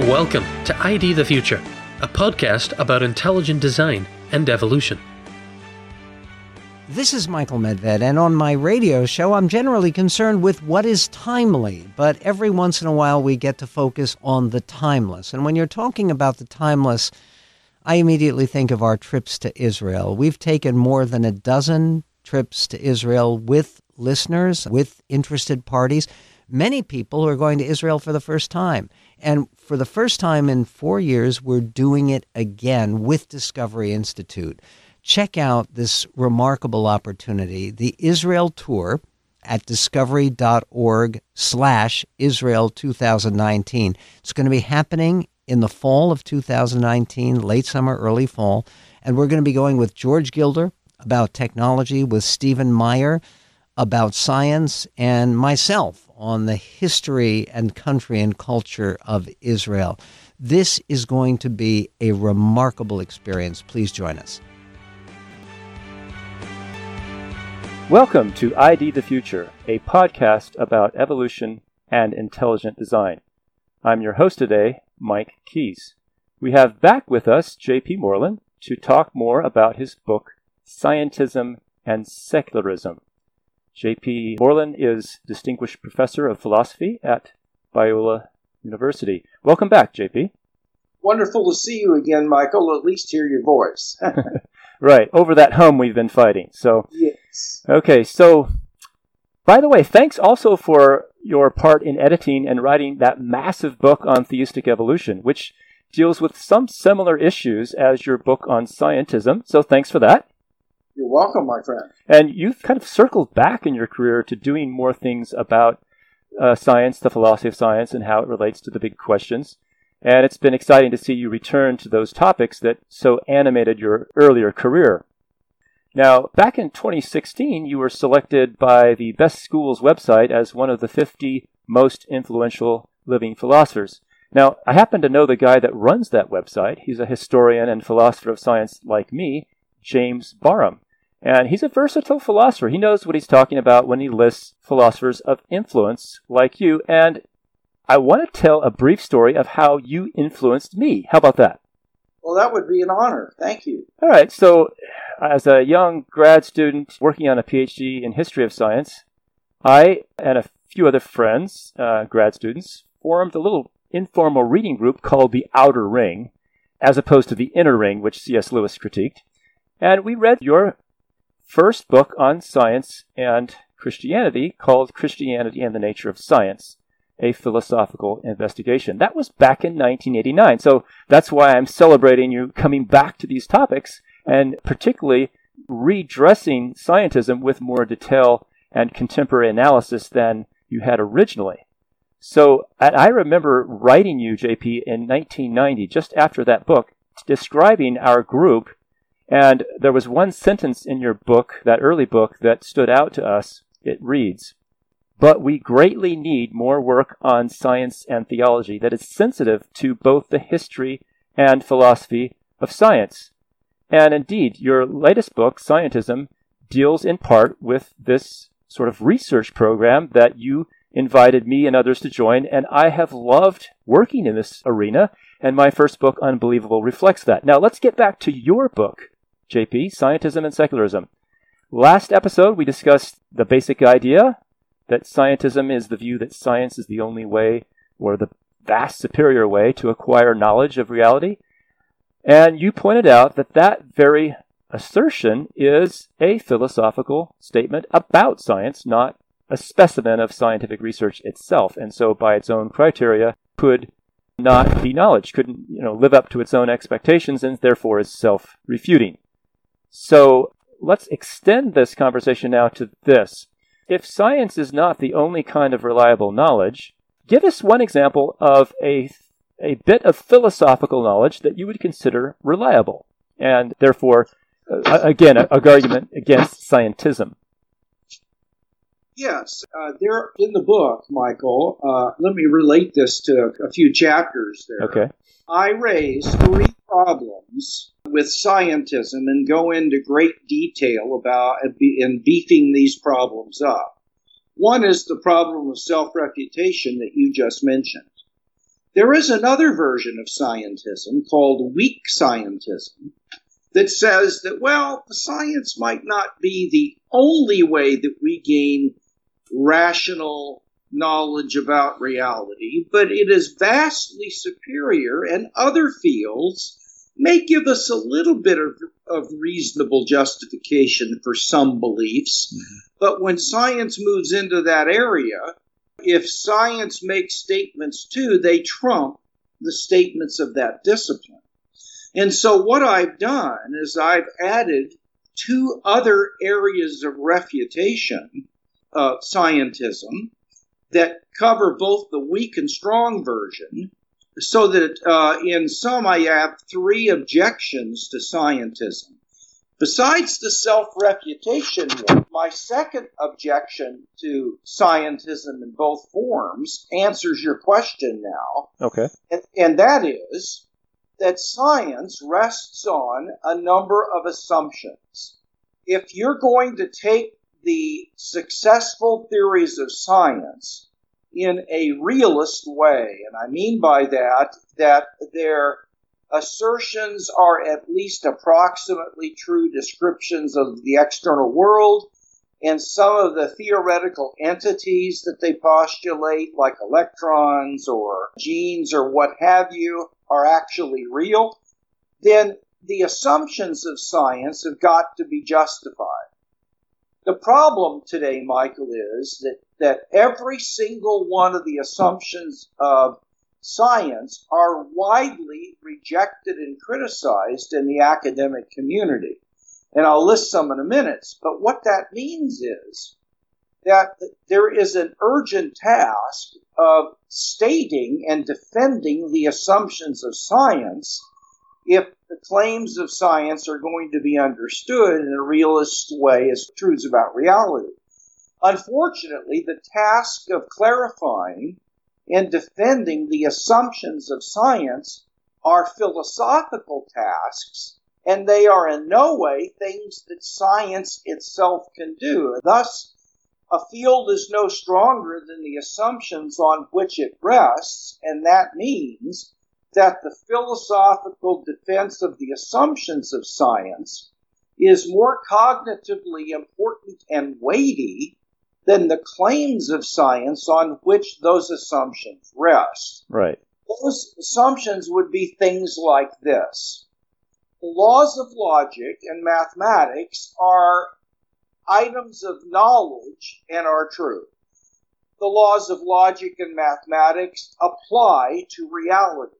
Welcome to ID the Future, a podcast about intelligent design and evolution. This is Michael Medved, and on my radio show, I'm generally concerned with what is timely, but every once in a while we get to focus on the timeless. And when you're talking about the timeless, I immediately think of our trips to Israel. We've taken more than a dozen trips to Israel with listeners, with interested parties. Many people are going to Israel for the first time. And for the first time in 4 years, we're doing it again with Discovery Institute. Check out this remarkable opportunity, the Israel Tour at discovery.org/Israel 2019. It's going to be happening in the fall of 2019, late summer, early fall. And we're going to be going with George Gilder about technology, with Stephen Meyer about science, and myself on the history and country and culture of Israel. This is going to be a remarkable experience. Please join us. Welcome to ID the Future, a podcast about evolution and intelligent design. I'm your host today, Mike Keys. We have back with us J.P. Moreland to talk more about his book, Scientism and Secularism. J.P. Moreland is Distinguished Professor of Philosophy at Biola University. Welcome back, J.P. Wonderful to see you again, Michael. At least hear your voice. Right, over that hum we've been fighting. So, yes. Okay, so, by the way, thanks also for your part in editing and writing that massive book on theistic evolution, which deals with some similar issues as your book on scientism. So thanks for that. You're welcome, my friend. And you've kind of circled back in your career to doing more things about science, the philosophy of science, and how it relates to the big questions. And it's been exciting to see you return to those topics that so animated your earlier career. Now, back in 2016, you were selected by the Best Schools website as one of the 50 most influential living philosophers. Now, I happen to know the guy that runs that website. He's a historian and philosopher of science like me, James Barham. And he's a versatile philosopher. He knows what he's talking about when he lists philosophers of influence like you. And I want to tell a brief story of how you influenced me. How about that? Well, that would be an honor. Thank you. All right. So as a young grad student working on a PhD in history of science, I and a few other friends, grad students, formed a little informal reading group called the Outer Ring, as opposed to the Inner Ring, which C.S. Lewis critiqued. And we read your first book on science and Christianity called Christianity and the Nature of Science, a Philosophical Investigation. That was back in 1989. So that's why I'm celebrating you coming back to these topics and particularly redressing scientism with more detail and contemporary analysis than you had originally. So I remember writing you, JP, in 1990, just after that book, describing our group. And there was one sentence in your book, that early book, that stood out to us. It reads, "But we greatly need more work on science and theology that is sensitive to both the history and philosophy of science." And indeed, your latest book, Scientism, deals in part with this sort of research program that you invited me and others to join, and I have loved working in this arena, and my first book, Unbelievable, reflects that. Now, let's get back to your book, JP, Scientism and Secularism. Last episode, we discussed the basic idea that scientism is the view that science is the only way, or the vast superior way, to acquire knowledge of reality. And you pointed out that that very assertion is a philosophical statement about science, not a specimen of scientific research itself, and so by its own criteria could not be knowledge, couldn't live up to its own expectations, and therefore is self-refuting. So let's extend this conversation now to this. If science is not the only kind of reliable knowledge, give us one example of a bit of philosophical knowledge that you would consider reliable, and therefore, again, an argument against scientism. Yes, there in the book, Michael, let me relate this to a few chapters there. Okay. I raise three problems with scientism and go into great detail about in beefing these problems up. One is the problem of self-refutation that you just mentioned. There is another version of scientism called weak scientism that says that, well, science might not be the only way that we gain rational knowledge about reality, but it is vastly superior, and other fields may give us a little bit of reasonable justification for some beliefs. Mm-hmm. But when science moves into that area, if science makes statements too, they trump the statements of that discipline. And so what I've done is I've added two other areas of refutation of scientism that cover both the weak and strong version, so that in sum I have three objections to scientism. Besides the self-refutation one, my second objection to scientism in both forms answers your question now. Okay. And that is that science rests on a number of assumptions. If you're going to take the successful theories of science in a realist way, and I mean by that their assertions are at least approximately true descriptions of the external world, and some of the theoretical entities that they postulate, like electrons or genes or what have you, are actually real, then the assumptions of science have got to be justified. The problem today, Michael, is that every single one of the assumptions of science are widely rejected and criticized in the academic community. And I'll list some in a minute. But what that means is that there is an urgent task of stating and defending the assumptions of science if the claims of science are going to be understood in a realist way as truths about reality. Unfortunately, the task of clarifying and defending the assumptions of science are philosophical tasks, and they are in no way things that science itself can do. Thus, a field is no stronger than the assumptions on which it rests, and that means that the philosophical defense of the assumptions of science is more cognitively important and weighty than the claims of science on which those assumptions rest. Right. Those assumptions would be things like this. The laws of logic and mathematics are items of knowledge and are true. The laws of logic and mathematics apply to reality.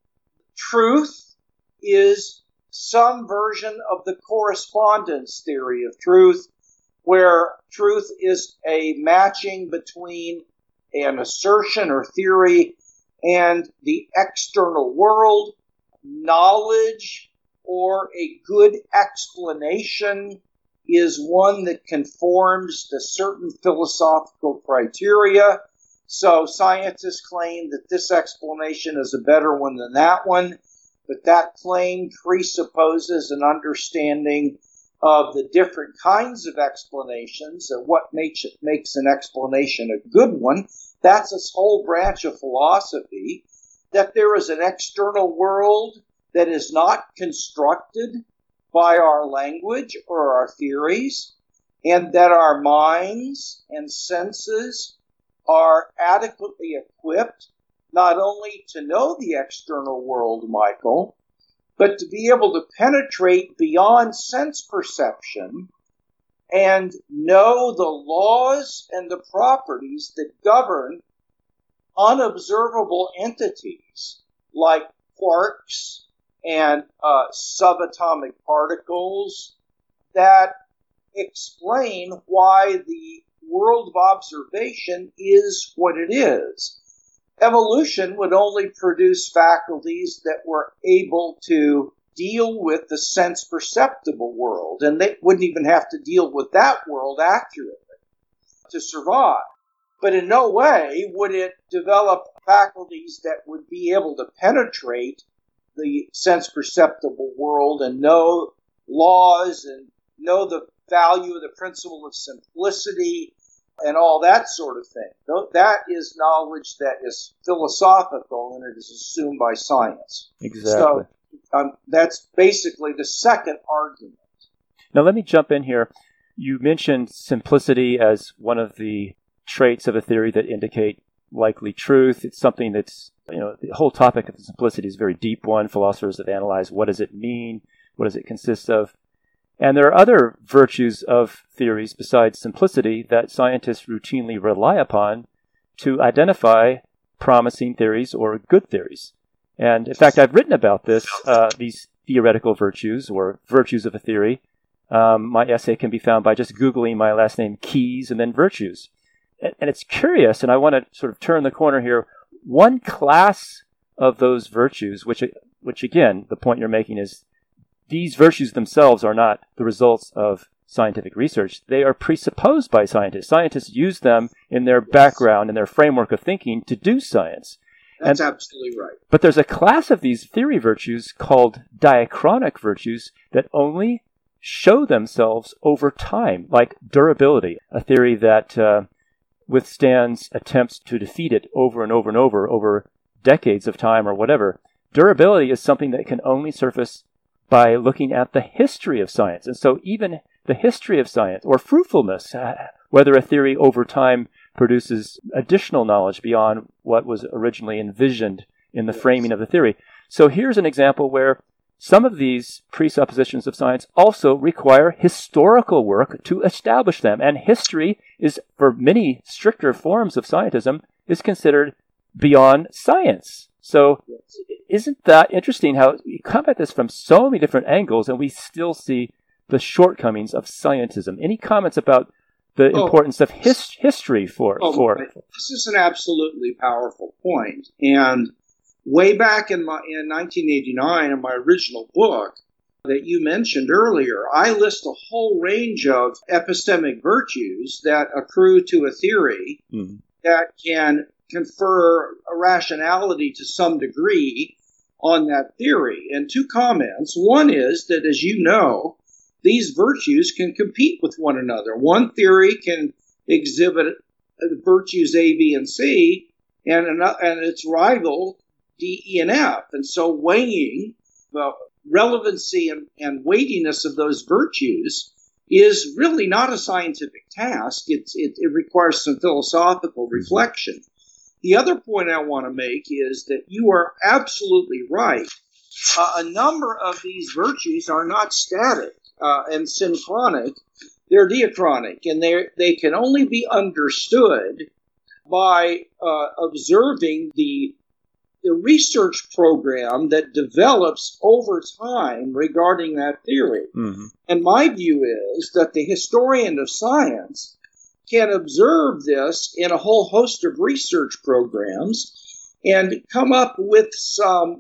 Truth is some version of the correspondence theory of truth, where truth is a matching between an assertion or theory and the external world. Knowledge or a good explanation is one that conforms to certain philosophical criteria. So scientists claim that this explanation is a better one than that one, but that claim presupposes an understanding of the different kinds of explanations and what makes an explanation a good one. That's a whole branch of philosophy, that there is an external world that is not constructed by our language or our theories, and that our minds and senses are adequately equipped not only to know the external world, Michael, but to be able to penetrate beyond sense perception and know the laws and the properties that govern unobservable entities like quarks and subatomic particles that explain why the world of observation is what it is. Evolution would only produce faculties that were able to deal with the sense-perceptible world, and they wouldn't even have to deal with that world accurately to survive. But in no way would it develop faculties that would be able to penetrate the sense-perceptible world and know laws and know the value of the principle of simplicity and all that sort of thing. That is knowledge that is philosophical and it is assumed by science. Exactly. So that's basically the second argument. Now let me jump in here. You mentioned simplicity as one of the traits of a theory that indicate likely truth. It's something that's, the whole topic of simplicity is a very deep one. Philosophers have analyzed what does it mean? What does it consist of? And there are other virtues of theories besides simplicity that scientists routinely rely upon to identify promising theories or good theories. And in fact, I've written about this, these theoretical virtues or virtues of a theory. My essay can be found by just Googling my last name, Keyes, and then virtues. And it's curious, and I want to sort of turn the corner here. One class of those virtues, which again, the point you're making is these virtues themselves are not the results of scientific research. They are presupposed by scientists. Scientists use them in their background, in their framework of thinking to do science. That's absolutely right. But there's a class of these theory virtues called diachronic virtues that only show themselves over time, like durability, a theory that withstands attempts to defeat it over and over and over decades of time or whatever. Durability is something that can only surface by looking at the history of science. And so even the history of science, or fruitfulness, whether a theory over time produces additional knowledge beyond what was originally envisioned in the framing of the theory. So here's an example where some of these presuppositions of science also require historical work to establish them. And history is, for many stricter forms of scientism, is considered beyond science. So isn't that interesting how we come at this from so many different angles and we still see the shortcomings of scientism? Any comments about the importance of history for? This is an absolutely powerful point. And way back in 1989, in my original book that you mentioned earlier, I list a whole range of epistemic virtues that accrue to a theory that can confer a rationality to some degree on that theory. And two comments. One is that, as you know, these virtues can compete with one another. One theory can exhibit virtues A, B, and C, and its rival D, E, and F. And so weighing the relevancy and weightiness of those virtues is really not a scientific task. It requires some philosophical reflection. The other point I want to make is that you are absolutely right. A number of these virtues are not static and synchronic. They're diachronic, and they can only be understood by observing the research program that develops over time regarding that theory. Mm-hmm. And my view is that the historian of science can observe this in a whole host of research programs and come up with some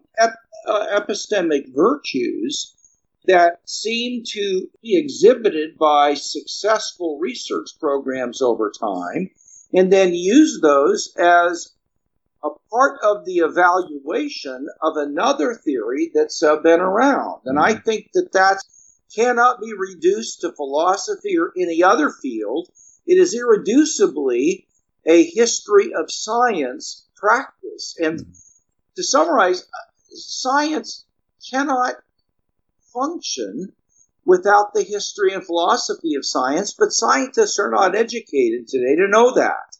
epistemic virtues that seem to be exhibited by successful research programs over time, and then use those as a part of the evaluation of another theory that's been around. And I think that cannot be reduced to philosophy or any other field. It is irreducibly a history of science practice. And to summarize, science cannot function without the history and philosophy of science, but scientists are not educated today to know that.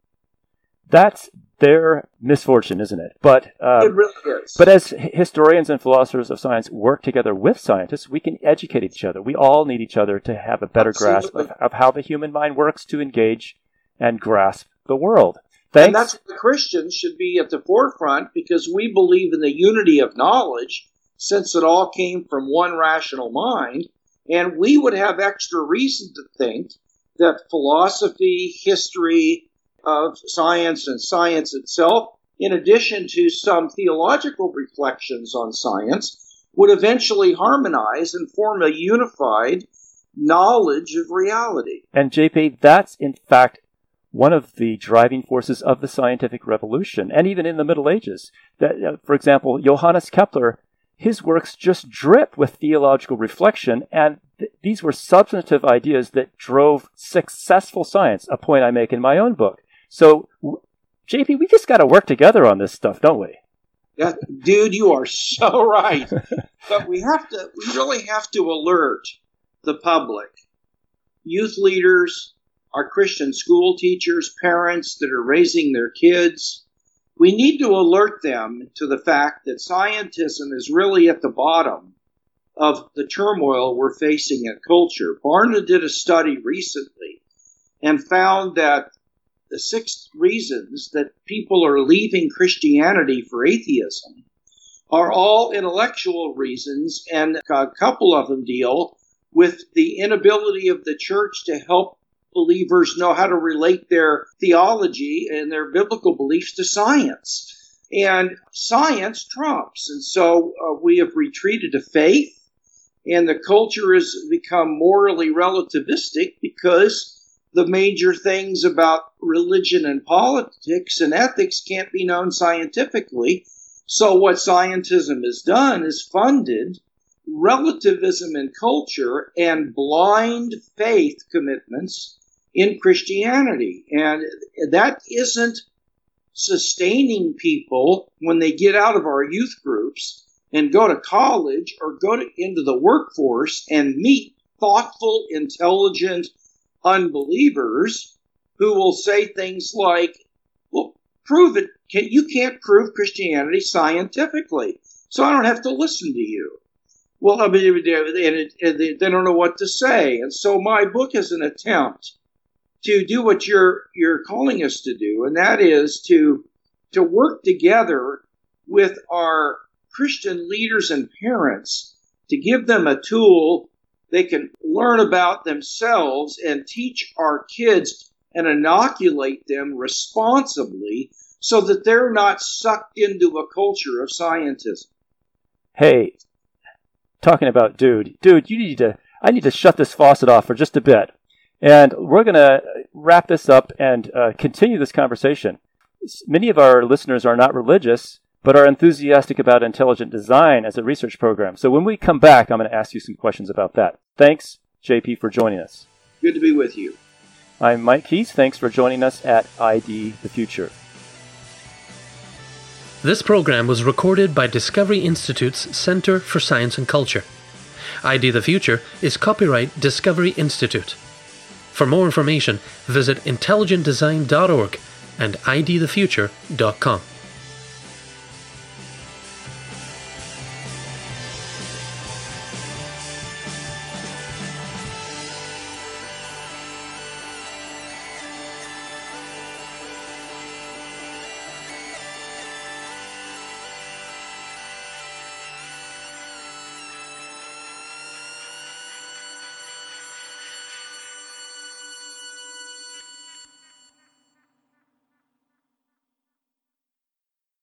That's their misfortune, isn't it? But it really is. But as historians and philosophers of science work together with scientists, we can educate each other. We all need each other to have a better grasp of how the human mind works to engage and grasp the world. And that's why Christians should be at the forefront, because we believe in the unity of knowledge, since it all came from one rational mind, and we would have extra reason to think that philosophy, history of science, and science itself, in addition to some theological reflections on science, would eventually harmonize and form a unified knowledge of reality. And JP, that's in fact one of the driving forces of the scientific revolution, and even in the Middle Ages. That, for example, Johannes Kepler, his works just drip with theological reflection, and these were substantive ideas that drove successful science, a point I make in my own book. So, JP, we just got to work together on this stuff, don't we? Yeah, dude, you are so right. But we really have to alert the public, youth leaders, our Christian school teachers, parents that are raising their kids. We need to alert them to the fact that scientism is really at the bottom of the turmoil we're facing in culture. Barna did a study recently and found that the 6 reasons that people are leaving Christianity for atheism are all intellectual reasons, and a couple of them deal with the inability of the church to help believers know how to relate their theology and their biblical beliefs to science. And science trumps. And so we have retreated to faith, and the culture has become morally relativistic because the major things about religion and politics and ethics can't be known scientifically. So what scientism has done is funded relativism in culture and blind faith commitments in Christianity. And that isn't sustaining people when they get out of our youth groups and go to college or go into the workforce and meet thoughtful, intelligent unbelievers who will say things like, well, prove it. You can't prove Christianity scientifically, so I don't have to listen to you. Well, I mean, they don't know what to say. And so my book is an attempt to do what you're calling us to do, and that is to work together with our Christian leaders and parents to give them a tool they can learn about themselves and teach our kids and inoculate them responsibly so that they're not sucked into a culture of scientism. Hey, talking about dude, I need to shut this faucet off for just a bit. And we're going to wrap this up and continue this conversation. Many of our listeners are not religious, but are enthusiastic about intelligent design as a research program. So when we come back, I'm going to ask you some questions about that. Thanks, JP, for joining us. Good to be with you. I'm Mike Keys. Thanks for joining us at ID the Future. This program was recorded by Discovery Institute's Center for Science and Culture. ID the Future is copyright Discovery Institute. For more information, visit intelligentdesign.org and idthefuture.com.